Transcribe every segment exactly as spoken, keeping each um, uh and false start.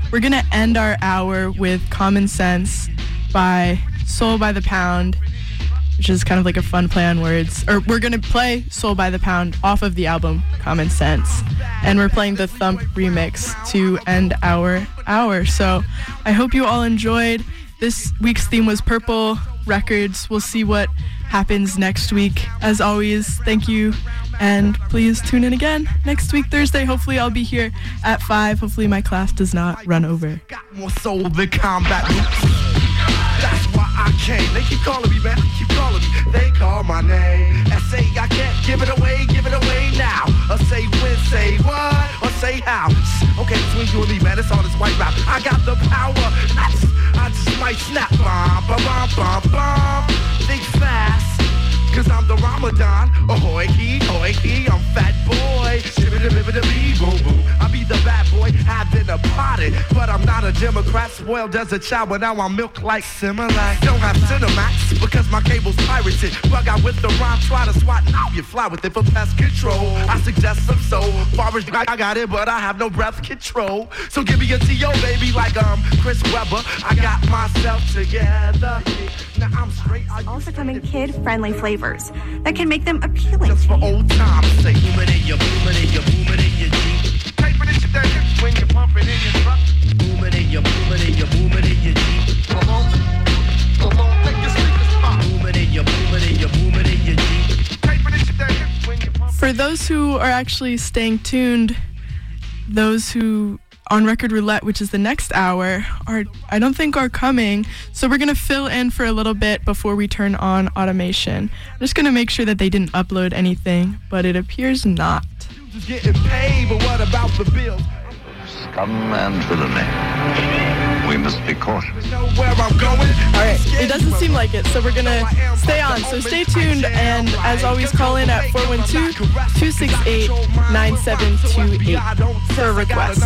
we're going to end our hour with Common Sense by Soul by the Pound, which is kind of like a fun play on words. Or we're going to play Soul by the Pound off of the album Common Sense. And we're playing the Thump remix to end our hour. So I hope you all enjoyed. This week's theme was Purple Records. We'll see what happens next week. As always, thank you. And please tune in again next week, Thursday. Hopefully I'll be here at five. Hopefully my class does not run over. Got more soul than combat loops. That's why I came. They keep calling me, man. Keep calling me. They call my name. I say I can't give it away, give it away now. Or say when, say what, or say how. Okay, between you and me, man, it's all this white rap. I got the power. I just, I just might snap. Bomb, bomb, bomb, bomb, bomb. Think fast. Cause I'm the Ramadan, ahoy key, ahoy key, I'm fat boy, shibbity-bibbity-bee, boom boom. I be the bad boy, having a party, but I'm not a Democrat, spoiled as a child, but now I'm milk like Similac. Don't have Cinemax, because my cable's pirated, bug out with the rhyme, try to swat, now you fly with it for pest control. I suggest some soul, far as I got it, but I have no breath control. So give me a T O baby, like um Chris Webber, I got myself together. Now I'm straight. Also come in kid-friendly flavors that can make them appealing. Just for old times' sake. Booming in your, booming in your, booming in your Jeep. Taping it to the hips when you're pumping in your truck. Booming in your, booming in your, booming in your Jeep. Come on, come on, make your speakers pop. Booming in your, booming in your, booming in your Jeep. Taping it to the hips when you're pumping. For those who are actually staying tuned, those who on Record Roulette, which is the next hour, are I don't think are coming. So we're going to fill in for a little bit before we turn on automation. I'm just going to make sure that they didn't upload anything, but it appears not. Just getting paid, but what about the bills? Scum and villainy. We must be cautious. Know where I'm going? Alright, it doesn't seem like it, so we're gonna stay on. So stay tuned, and as always, call in at four one two, two six eight, nine seven two eight for a request.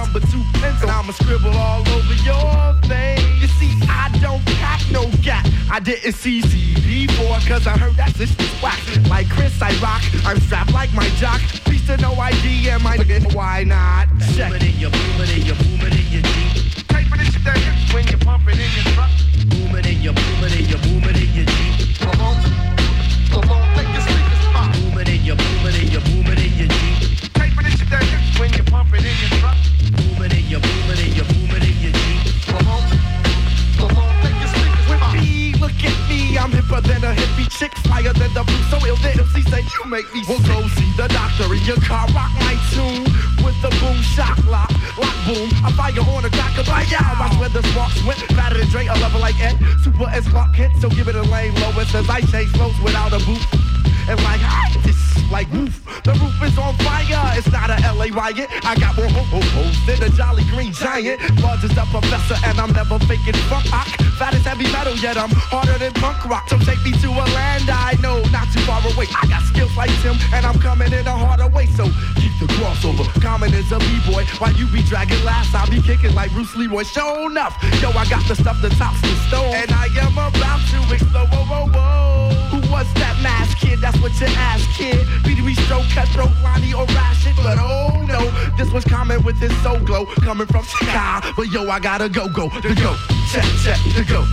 I'ma scribble all over your face. You see, I don't pack no gap. I didn't see C D before, cause I heard that this is whack. Like Chris, I rock. I'm strapped like my jock. Piece of no I D and my nigga. Why not? Check. Booming in your, booming in your, booming in your Jeep. Taping it to the hips when you're pumping in your truck. Booming in your, booming in your, booming in your Jeep. Come on, come on, make your speakers pop. Booming in your, booming in your, booming in your Jeep. Taping it to the hips when you're pumping in your truck. Booming in your, booming in your, booming in your Jeep. Come on, come on, make your speakers pop. With me, look at me, I'm hipper than a hippie chick, flyer than the blue, so ill that M C say you make me. We'll go see the doctor in your car, rock my tune with the boom shock lock, lock boom. I fire on a crack of my yow. Watch where the sparks went, fatter than Dre, a level like Ed, super as Clark Kent. So give it a lane low, it says I chase flows without a boot. And like, ah, this like roof. The roof is on fire. It's not a L A riot. I got more ho-ho-hos than a Jolly Green Giant. Buzz is the professor and I'm never faking funk. Fat as heavy metal, yet I'm harder than punk rock. So take me to a land I know, not too far away. I got skills like Tim and I'm coming in a harder way. So keep the crossover. Common as a b-boy. While you be dragging laughs, I'll be kicking like Bruce Leroy. Show enough. Yo, I got the stuff that tops the stone. And I am about to explode. Whoa, whoa, whoa. Who was that mask kid? That's what you ask, kid. B D B Stroke, Cutthroat, Lonnie, or Rashid. But oh no, this was Common with his soul glow. Coming from Chicago. But yo, I gotta go, go, the go. Check, check, the go.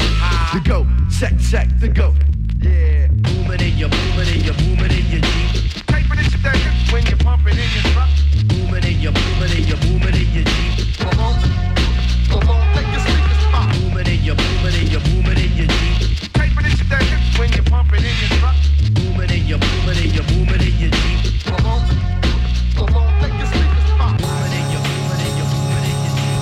The go, check, check, the go. Yeah. Booming in your, booming in your, booming in your Jeep. Taping it to the hips when you're pumping in your truck. Booming in your, booming in your, booming in your Jeep. Come on, come on, make your speakers pop. Booming in your, booming in your, booming in your Jeep. Taping it to the hips when you're pumping in your truck. Booming in your, booming in your, booming in your Jeep. Come on, come on, make your speakers pop. Booming in your, booming in your, booming in your Jeep.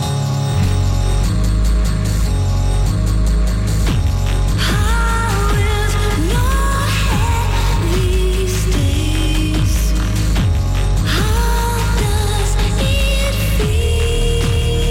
How is your head these days? How does it feel?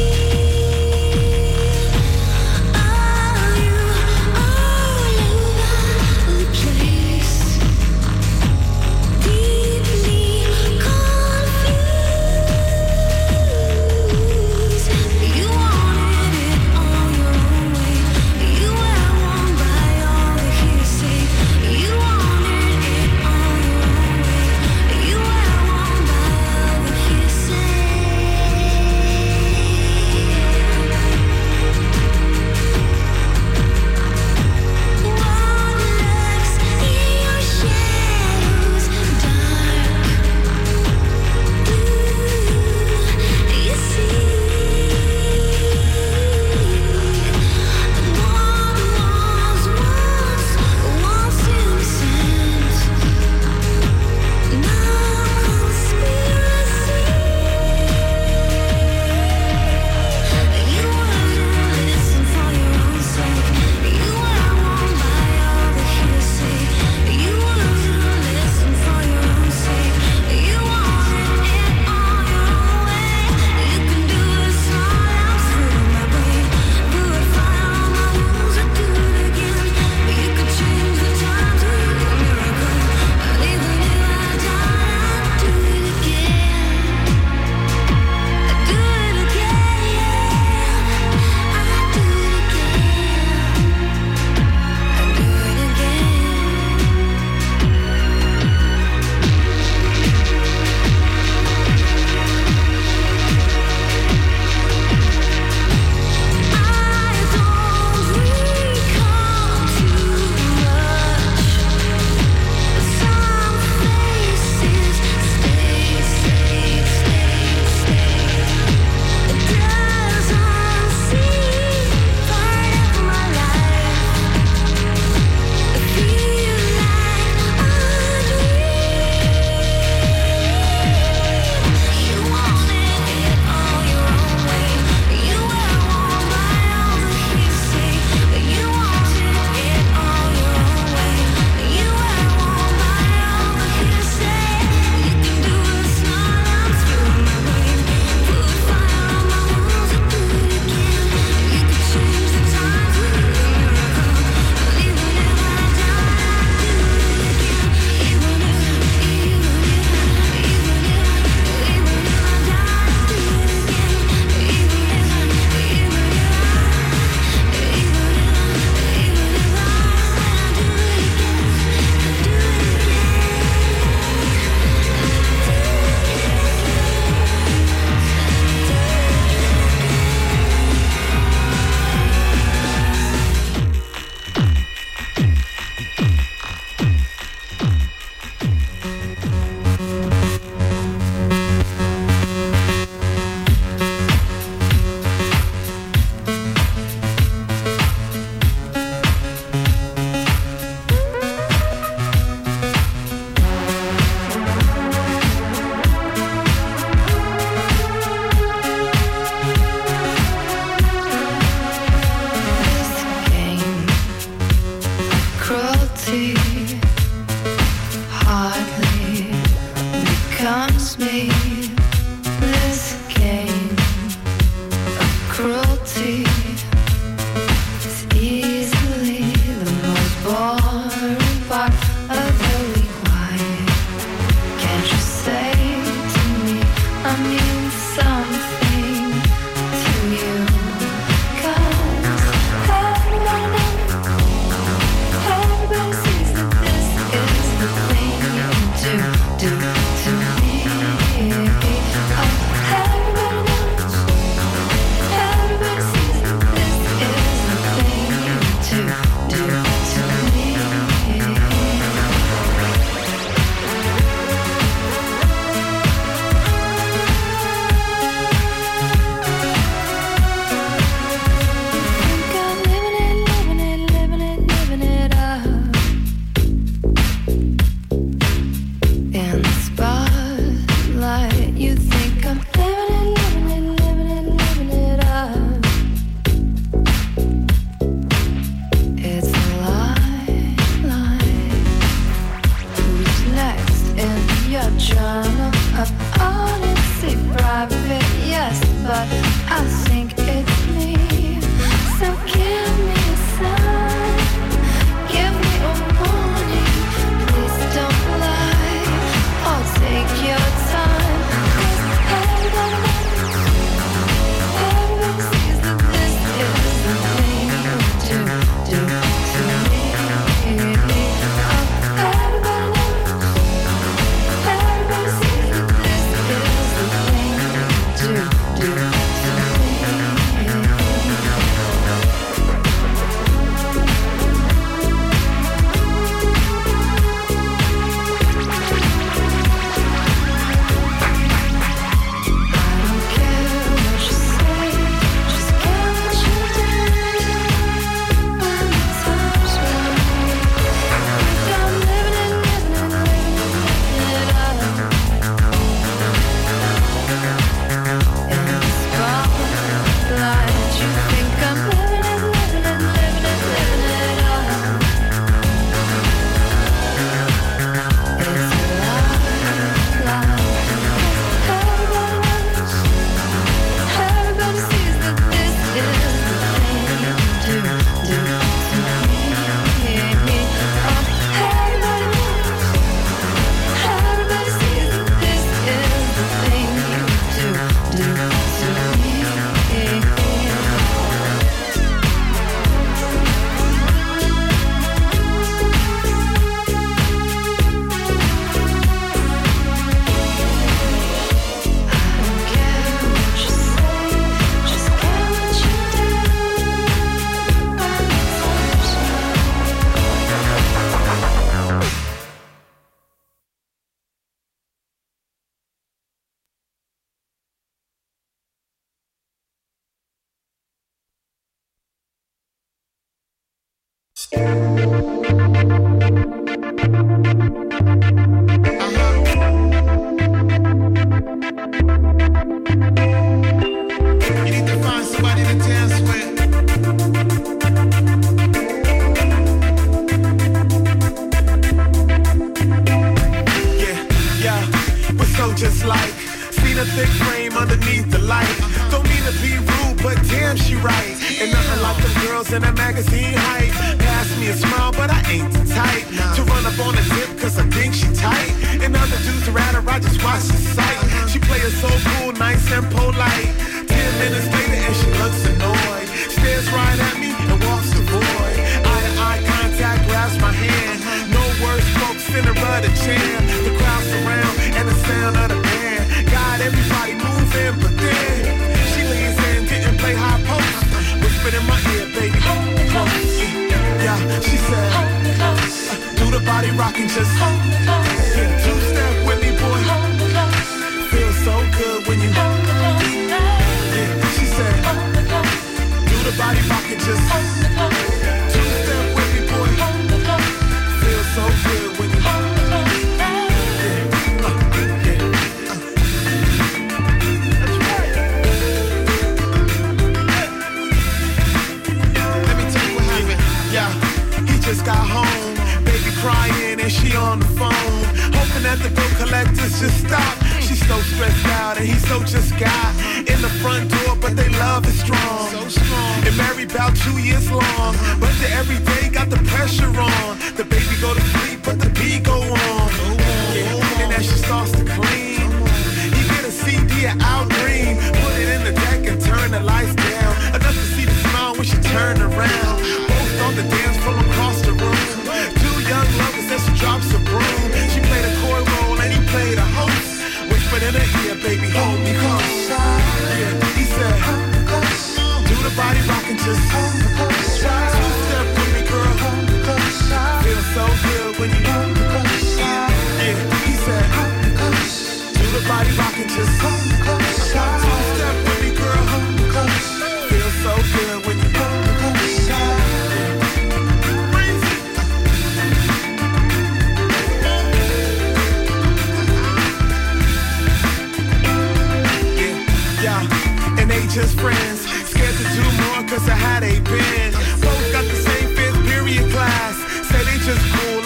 Cause of how they been. Both got the same fifth period class. Say they just cool,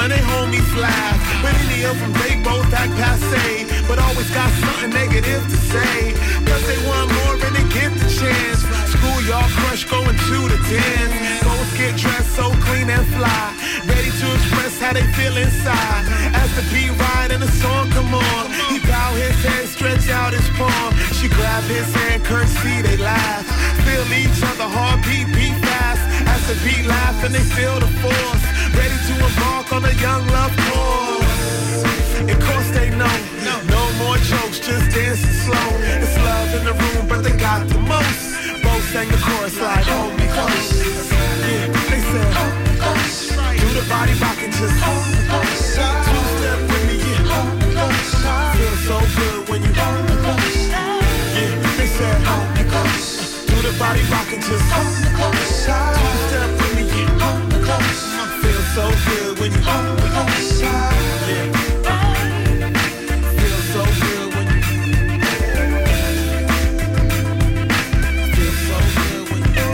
and they homies laugh. But any of them, they both act passe, but always got something negative to say. Cause they want more and they get the chance. Schoolyard crush going two to ten. Both get dressed so clean and fly, ready to express how they feel inside. As the beat ride and the song come on, he bow his head, stretch out his palm. She grab his hand, curtsy, they laugh. Feel each other heartbeat beat fast. As the beat laugh and they feel the force, ready to embark on a young love course. Of course they know, no more jokes, just dancing slow. It's love in the room, but they got the most. Both sang the chorus like, hold me close. Yeah, they said, hold me close. Do the body rockin', just hold me close. Two-step with me, yeah, hold me close. Feel so good when you hold me close. Yeah, they said, hold me close. Do the body rockin', just hold me close. Two-step with me, yeah, hold me close. Feel so good when you hold me close. Yeah. Feel so good when you feel so good when you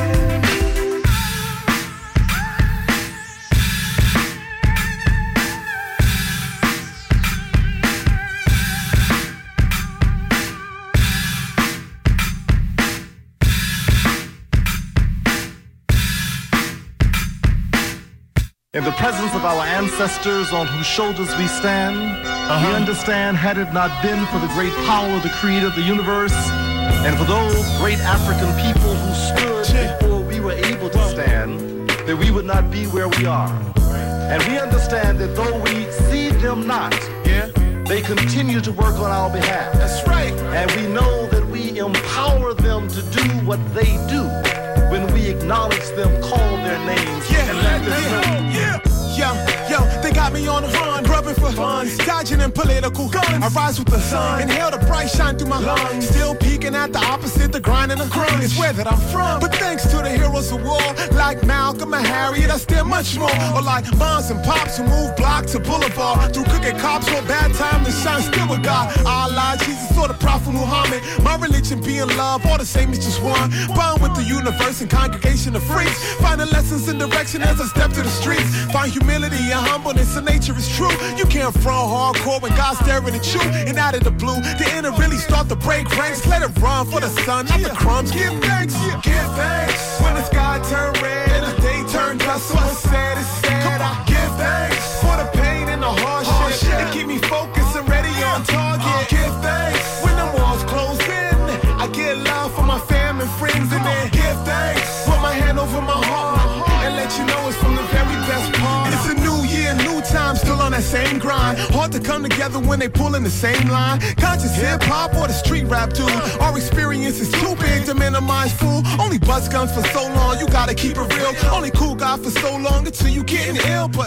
In the presence of our ancestors on whose shoulders we stand, uh-huh. we understand had it not been for the great power of the creator of the universe, and for those great African people who stood before we were able to stand, that we would not be where we are. And we understand that though we see them not, yeah, they continue to work on our behalf. That's right. And we know that we empower them to do what they do when we acknowledge them, call their names, yeah, and let them know. Yeah. Yo, yo, they got me on the run, grubbing for fun, dodging in political guns. I rise with the sun, inhale the bright shine through my lungs. Still peeking at the opposite, the grind and the grind is where that I'm from. But thanks to the heroes of war, like Malcolm and Harriet, I still much more. Or like moms and pops who move block to boulevard, through crooked cops for a bad time to shine still with God. Allah, Jesus, or the Prophet Muhammad. My religion being love, all the same is just one. Bound with the universe and congregation of freaks. Finding lessons in direction as I step to the streets. Find humility and humbleness, the nature is true. You can't front hardcore when God's staring at you. And out of the blue, the inner really start to break ranks. Let it run for the sun, not the crumbs. Give thanks, give thanks. When the sky turn red and the day turn dust, so it's sad, it's sad. I give thanks for the pain and the hardship. It keep me focused and ready on target. Give thanks when the walls close in. I get love from my family and friends, and then give thanks. Put my hand over my heart and let you know it's from the very best part. It's a new year, new time, still on that same grind. Hard to come together when they pull in the same line. Conscious hip hop or the street rap dude. Our experience is too big to minimize, fool. Only buzz guns for so long, you gotta keep it real. Only cool guy for so long until you getting ill. But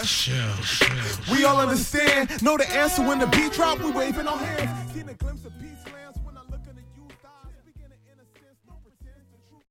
we all understand, know the answer when the beat drop, we waving our hands. Seen a glimpse of peace lands when I look in the youth eyes. Speaking of innocence, no pretend the truth.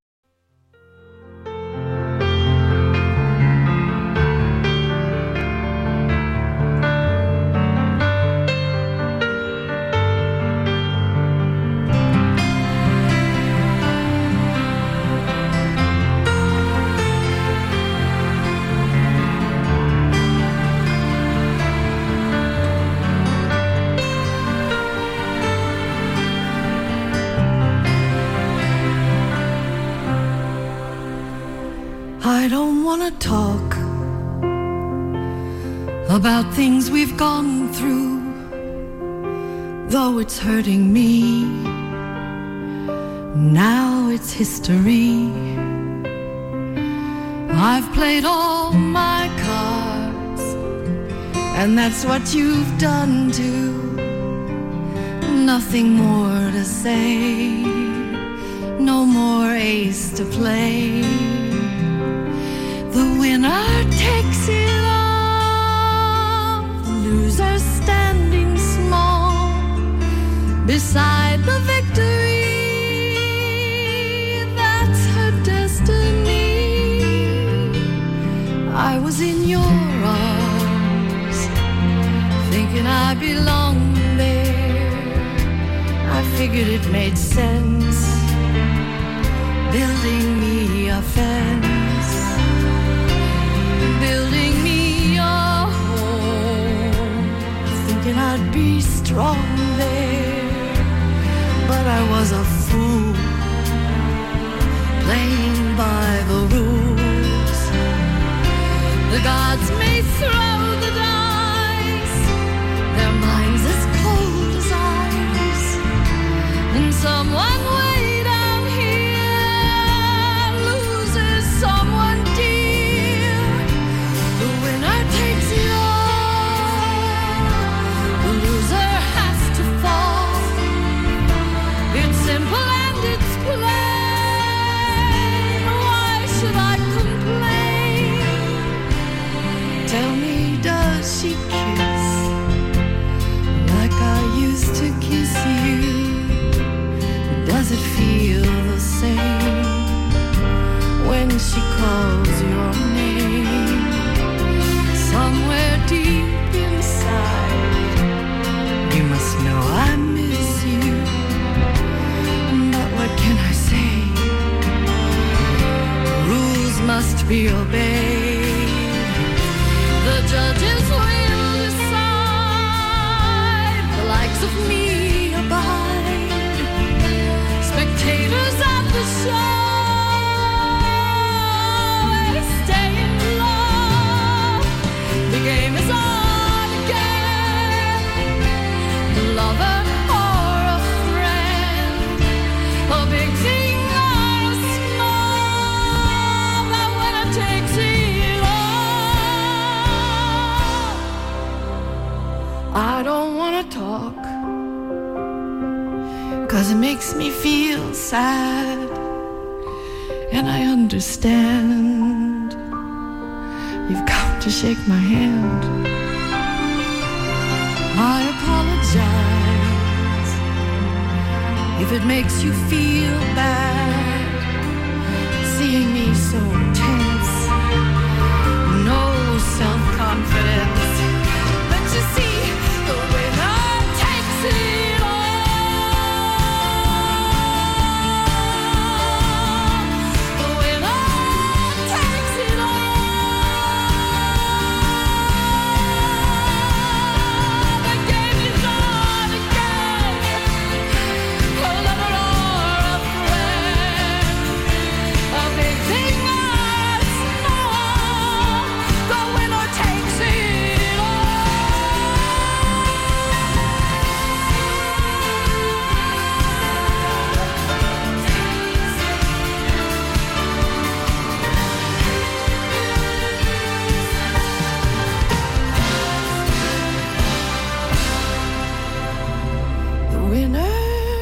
I don't wanna talk about things we've gone through, though it's hurting me. Now it's history. I've played all my cards, and that's what you've done too. Nothing more to say, no more ace to play. The winner takes it all, the loser standing small beside the victory. That's her destiny. I was in your arms, thinking I belonged there. I figured it made sense, building me a fence. Building me a home. be strong there, but I was a fool, playing by the rules. The gods may throw the dice, their minds as cold as ice, and someone way down here loses someone dear. The winner takes it all, the loser has to fall. It's simple and it's plain. Why should I complain? Tell me, does she kiss like I used to kiss you? Does it feel the same when she calls your name? Somewhere deep inside, you must know I miss you. But what can I say? Rules must be obeyed. The judges will decide. The likes of me abide. Spectators at the show, stay in love. The game is on again. The lover or a friend, a big thing or a small, that winner takes it all. I don't wanna talk, 'cause it makes me feel sad, and I understand. You've come to shake my hand. I apologize if it makes you feel bad, seeing me so tense, no self-confidence. But you see, the winner takes it all. The winner takes it all. The game is on again. A lover or a friend, a big thing or a small, the winner takes it The winner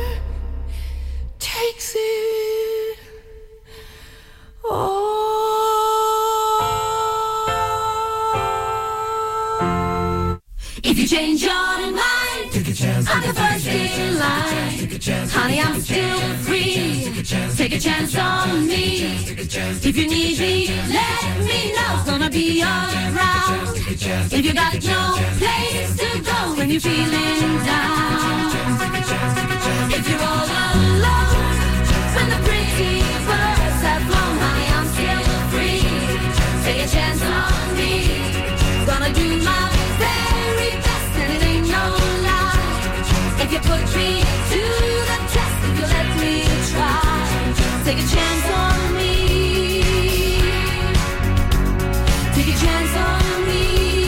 takes it all. If you change your mind, take a chance. I'm the first in line. Honey, I'm still free. Take a chance on me. If you need me, let me know. Gonna be around. If you got no place to go when you're feeling down. If you're all alone, when the pretty birds have flown, honey, I'm still free. Take a chance on me. Gonna do my very best, and it ain't no lie. If you put me to the test, if you let me try, take a chance on me. Take a chance on me.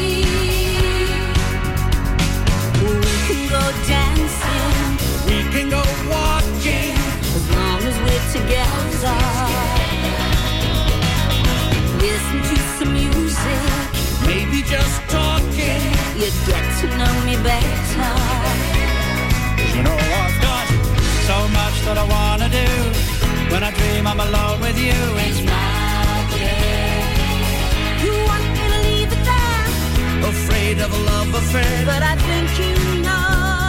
We can go dancing, We can go walking. as long as we're together. Listen to some music, Maybe just talking. you'd get to know me better. You know I've got so much that I wanna do. When I dream I'm alone with you, it's magic. You want me to leave it there, Afraid of a love affair. but I think you know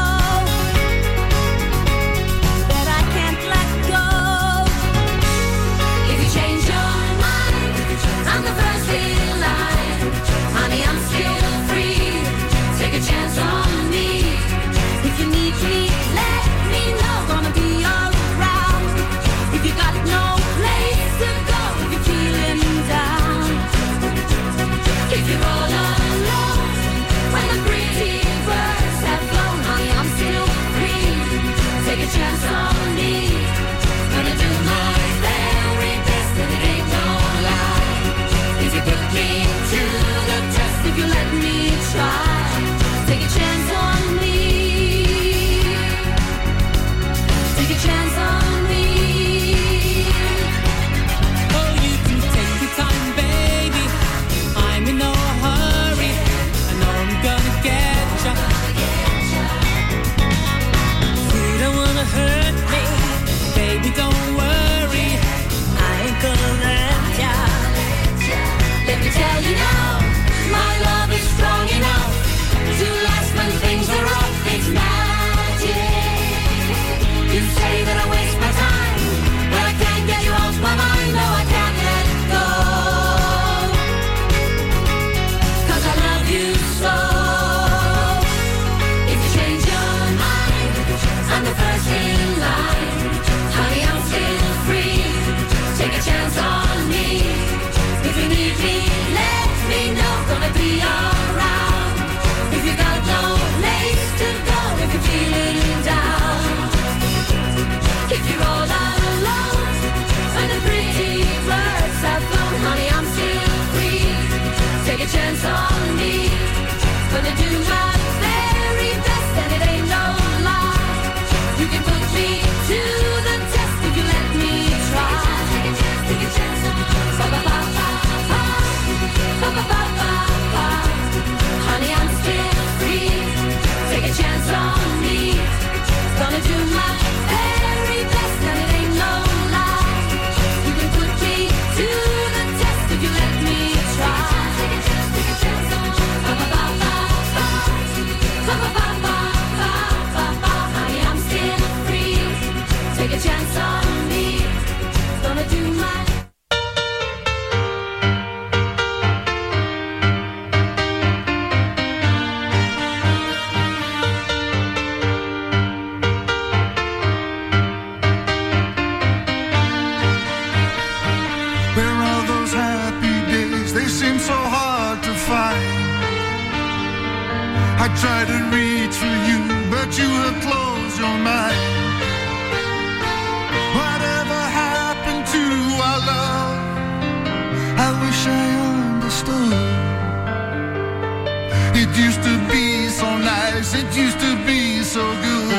that I can't let go. If you change your mind, I'm the first in line. Honey, I'm still free. Take a chance on me. If you need me, let me know. Gonna be all around. If you got no place to go, if you're feeling down, if you're all alone, when the pretty birds have take a chance on me. If you need me, let me know. Gonna be around. If you got no place to go, if you're feeling down, if you're all alone, when the pretty birds have flown, honey, I'm still free. Take a chance on me. Gonna do my very best, and it ain't no lie. You can put me to the test if you let me try. Take a chance, take a chance on me. Ba ba ba ba ba, ba ba ba ba ba. Honey, I'm still free. Take a chance on me. Gonna do my very best, and it ain't no lie. You can put me to the test if you let me try. Take a chance, take a chance on me. Ba ba ba ba ba, ba ba ba ba ba ba ba. Honey, I'm still free. Take a chance on me. Gonna do my. Where are those happy days? They seem so hard to find. I try to reach for you, but you have closed your mind. Whatever happened to our love? I wish I understood. It used to be so nice, it used to be so good.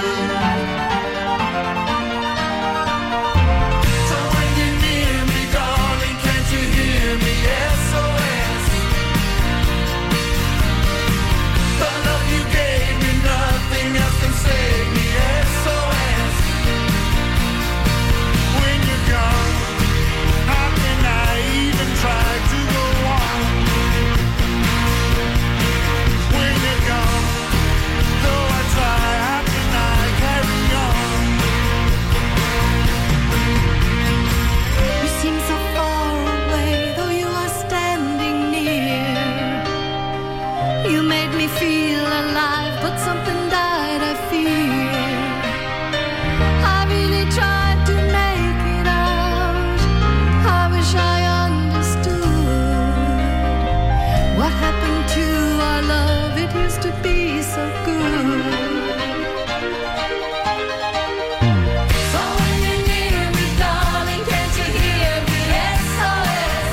So when you're near me, darling, can't you hear me? S O S. The love you gave me, nothing else can save me. S O S. When you're gone, how can I even try to go on? When you're gone, though I try, how can I carry on? You seem so far away, though you are standing near. You made me feel alive, but something died, I fear. I really tried to make it out. I wish I understood what happened to our love. It used to be so good. So when you're near me, darling, can't you hear me? S O S.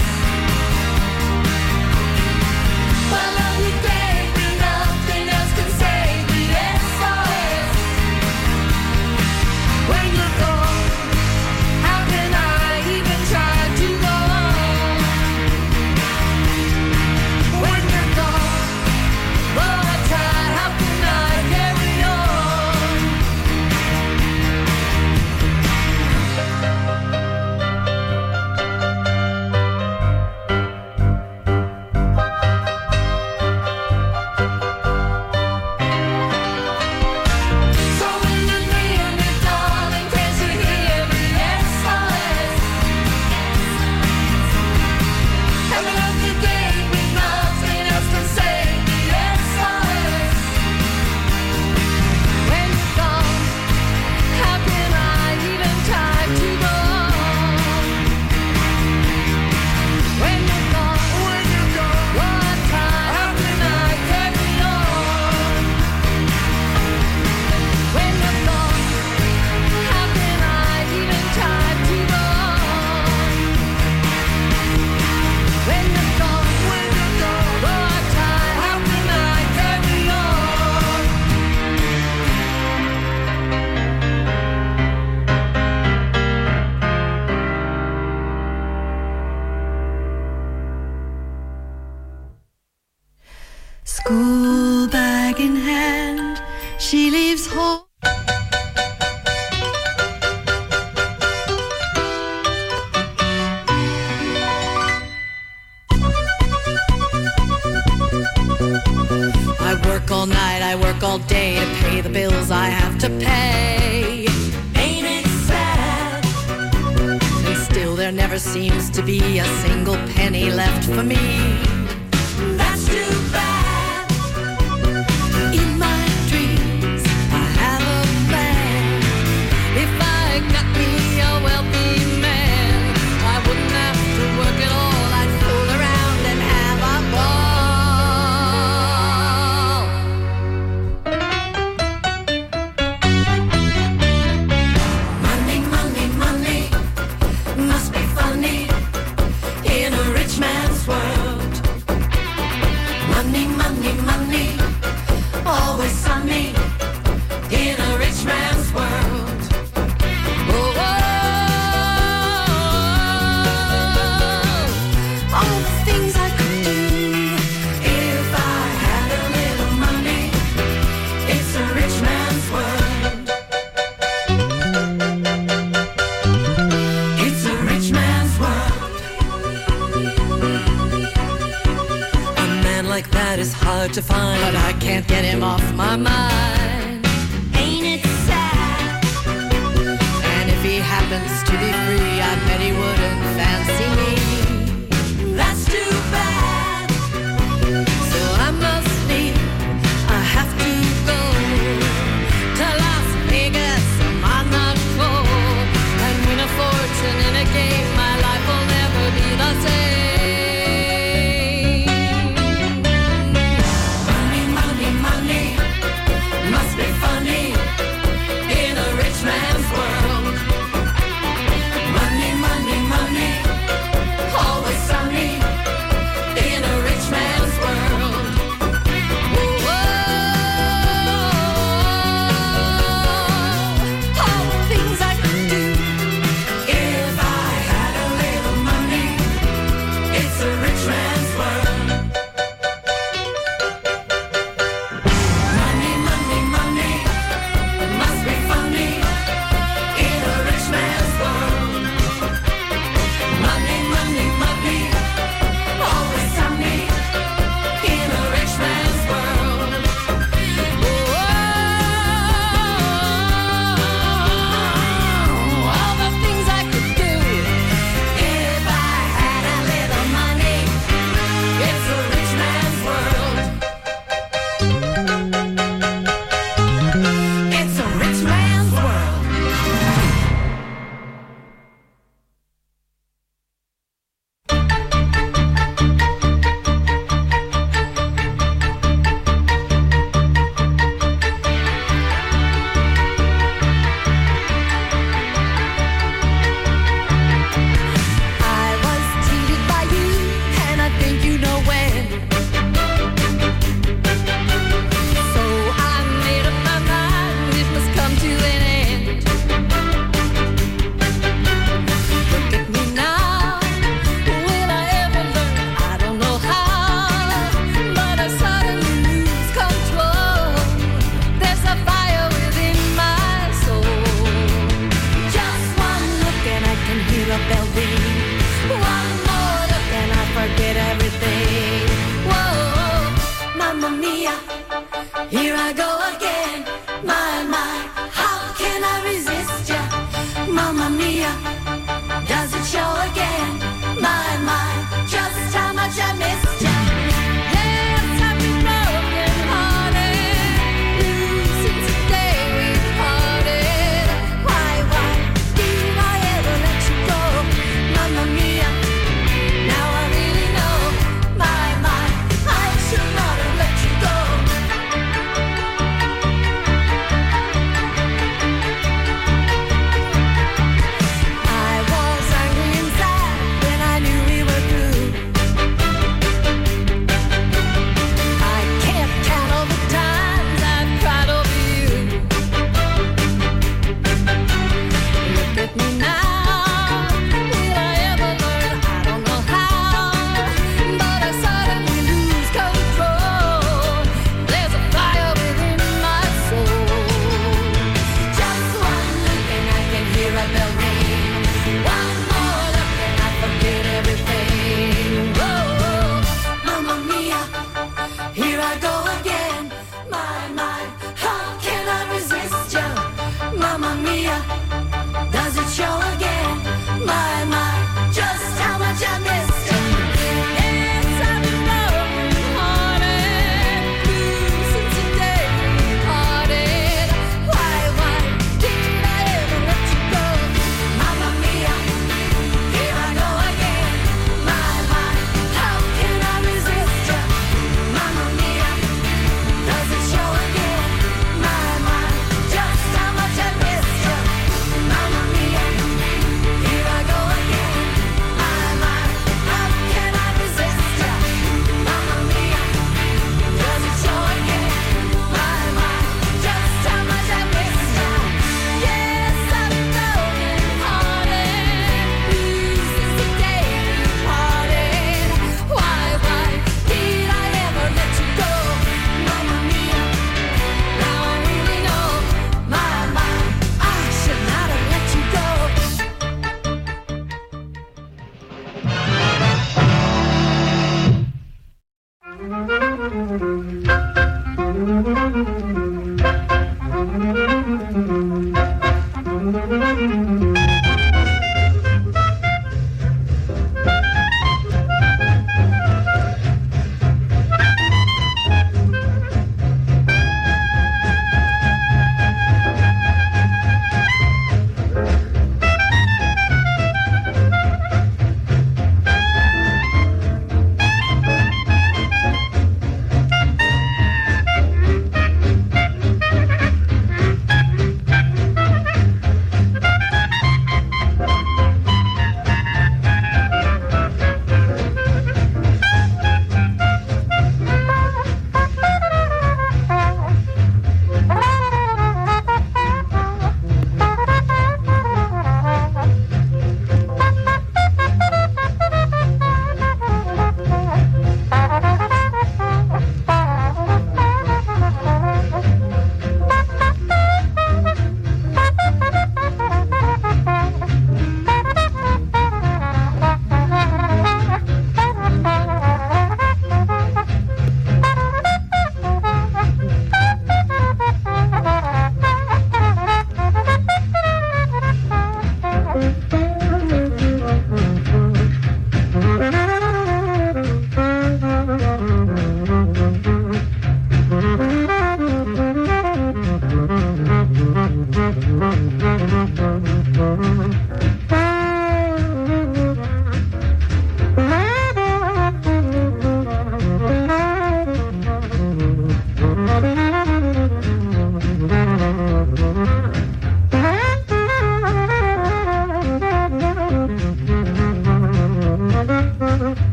My love you gave me, nothing else can save me. S O S. When you're gone, how can I even try to go on? When you're gone, though I try, how can I carry on? So when you're near me, darling, can't you hear me? S O S. And the love you gave me, nothing else can save me. S O S. When you're gone, how can I even try to go on? When you're gone, when you're gone, though I try, how can I carry on? When you're gone, how can I even try to go on? When you're gone, when you're gone, though I try, how can I carry on? School bag in hand, she leaves home. I work all night, I work all day to pay the bills I have to pay. Ain't it sad? And still there never seems to be a single penny left for me. That's too bad. In my dreams, I have a plan. If I got me a wealthy man, I wouldn't that is hard to find, but I can't get him off my mind. Ain't it sad? And if he happens to be free, I bet he wouldn't fancy me. That's too bad. So I must leave. I have to go to Las Vegas, some Monaco, and win a fortune in a game. My life will never be the same. I was angry inside.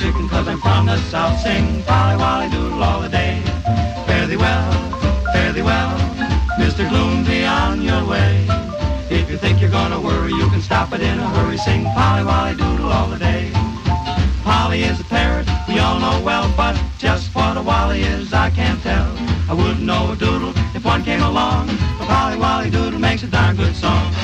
chicken, cause I'm from the south. Sing Polly Wolly Doodle all the day. Fare thee well, fare thee well, Mister Gloom, be on your way. If you think you're gonna worry, you can stop it in a hurry. Sing Polly Wolly Doodle all the day. Polly is a parrot, we all know well, but just what a Wally is, I can't tell. I wouldn't know a doodle if one came along, but Polly Wolly Doodle makes a darn good song.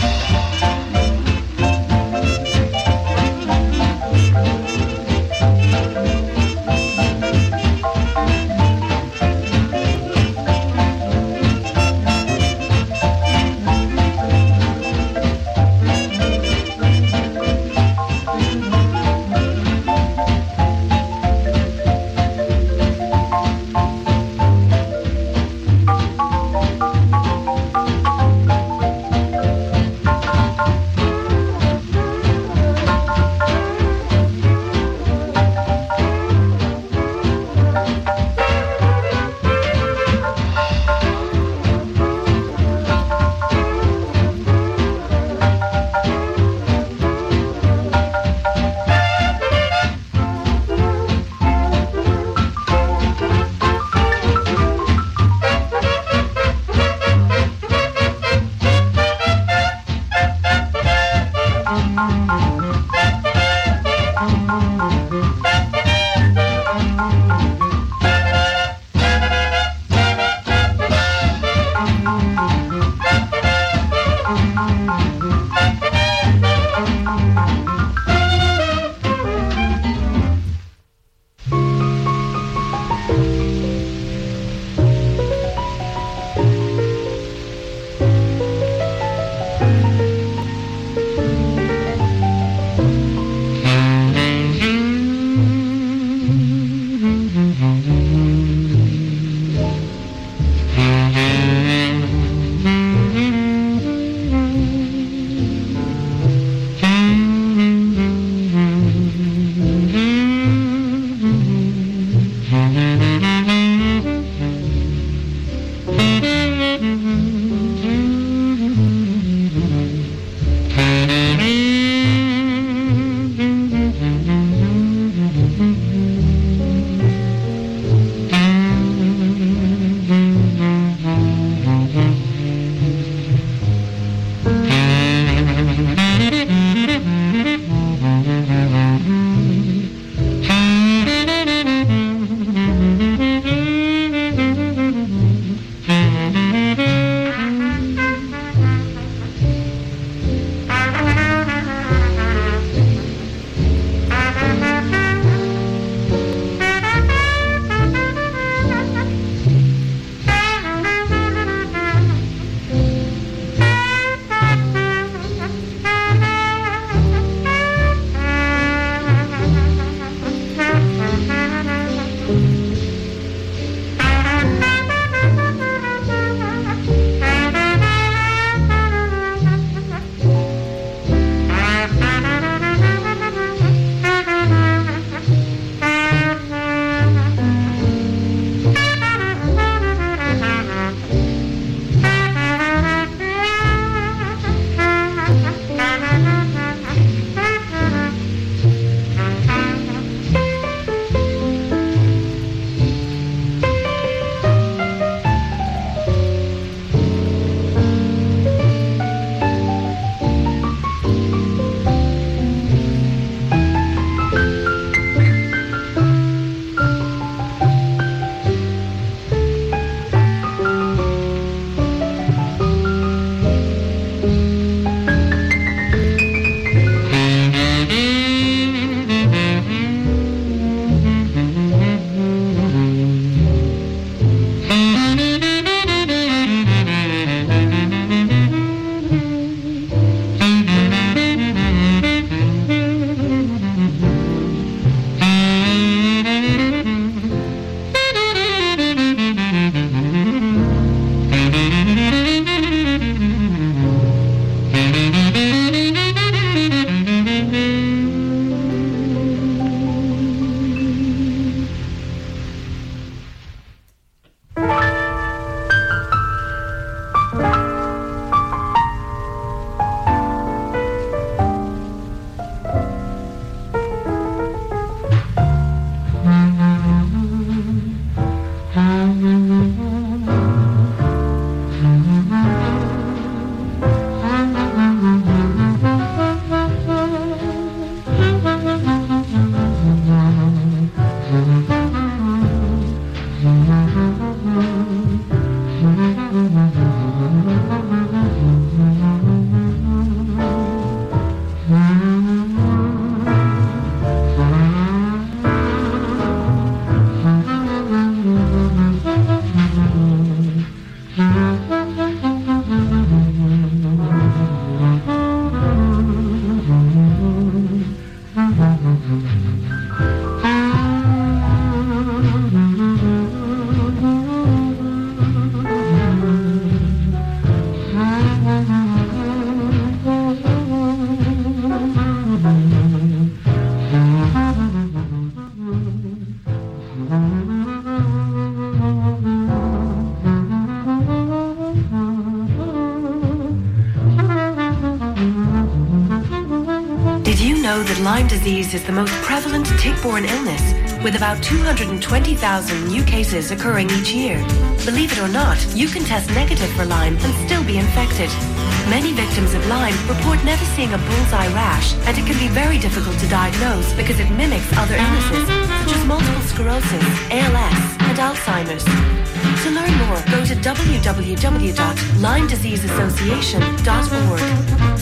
you know that Lyme disease is the most prevalent tick-borne illness, with about two hundred twenty thousand new cases occurring each year? Believe it or not, you can test negative for Lyme and still be infected. Many victims of Lyme report never seeing a bullseye rash, and it can be very difficult to diagnose because it mimics other illnesses, such as multiple sclerosis, A L S, and Alzheimer's. To learn more, go to w w w dot lyme disease association dot org.